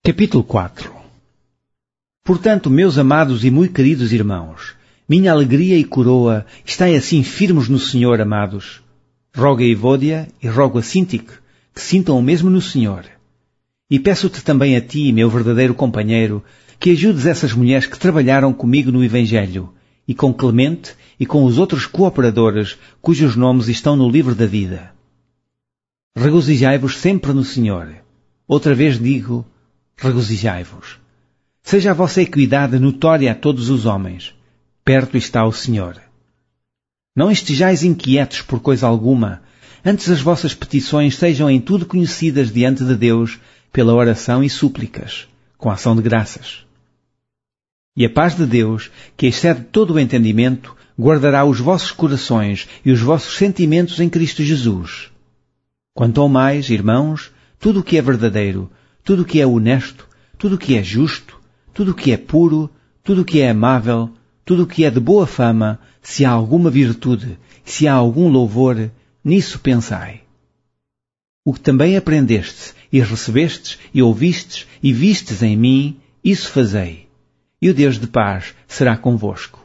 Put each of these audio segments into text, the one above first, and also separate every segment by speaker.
Speaker 1: Capítulo 4. Portanto, meus amados e muito queridos irmãos, minha alegria e coroa, estai assim firmes no Senhor, amados. Rogo a Evódia e rogo a Síntique, que sintam o mesmo no Senhor. E peço-te também a ti, meu verdadeiro companheiro, que ajudes essas mulheres que trabalharam comigo no Evangelho, e com Clemente e com os outros cooperadores, cujos nomes estão no livro da vida. Regozijai-vos sempre no Senhor. Outra vez digo, regozijai-vos. Seja a vossa equidade notória a todos os homens. Perto está o Senhor. Não estejais inquietos por coisa alguma, antes as vossas petições sejam em tudo conhecidas diante de Deus pela oração e súplicas, com ação de graças. E a paz de Deus, que excede todo o entendimento, guardará os vossos corações e os vossos sentimentos em Cristo Jesus. Quanto ao mais, irmãos, tudo o que é verdadeiro, tudo o que é honesto, tudo o que é justo, tudo o que é puro, tudo o que é amável, tudo o que é de boa fama, se há alguma virtude, se há algum louvor, nisso pensai. O que também aprendestes, e recebestes, e ouvistes, e vistes em mim, isso fazei. E o Deus de paz será convosco.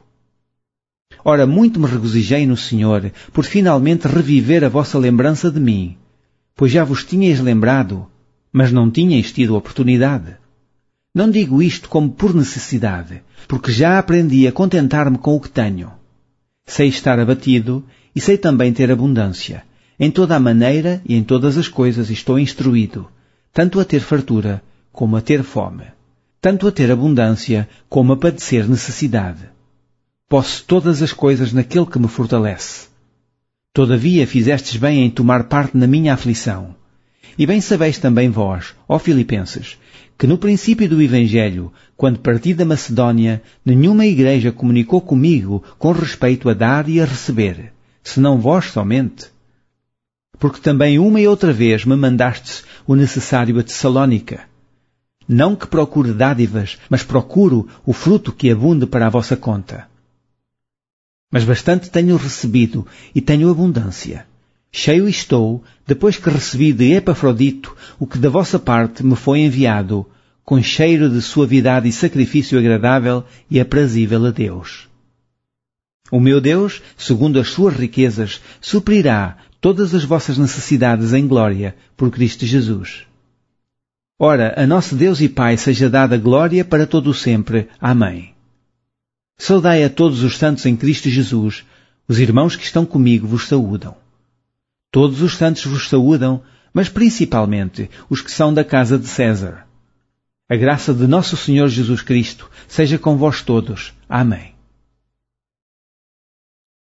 Speaker 1: Ora, muito me regozijei no Senhor, por finalmente reviver a vossa lembrança de mim, pois já vos tinhais lembrado, mas não tinhais tido oportunidade. Não digo isto como por necessidade, porque já aprendi a contentar-me com o que tenho. Sei estar abatido e sei também ter abundância. Em toda a maneira e em todas as coisas estou instruído, tanto a ter fartura como a ter fome, tanto a ter abundância como a padecer necessidade. Posso todas as coisas naquele que me fortalece. Todavia fizestes bem em tomar parte na minha aflição. E bem sabeis também vós, ó Filipenses, que no princípio do Evangelho, quando parti da Macedónia, nenhuma igreja comunicou comigo com respeito a dar e a receber, senão vós somente. Porque também uma e outra vez me mandastes o necessário a Tessalónica. Não que procure dádivas, mas procuro o fruto que abunde para a vossa conta. Mas bastante tenho recebido e tenho abundância. Cheio estou, depois que recebi de Epafrodito o que da vossa parte me foi enviado, com cheiro de suavidade e sacrifício agradável e aprazível a Deus. O meu Deus, segundo as suas riquezas, suprirá todas as vossas necessidades em glória por Cristo Jesus. Ora, a nosso Deus e Pai seja dada glória para todo o sempre. Amém. Saudai a todos os santos em Cristo Jesus. Os irmãos que estão comigo vos saúdam. Todos os santos vos saúdam, mas principalmente os que são da casa de César. A graça de nosso Senhor Jesus Cristo seja com vós todos. Amém.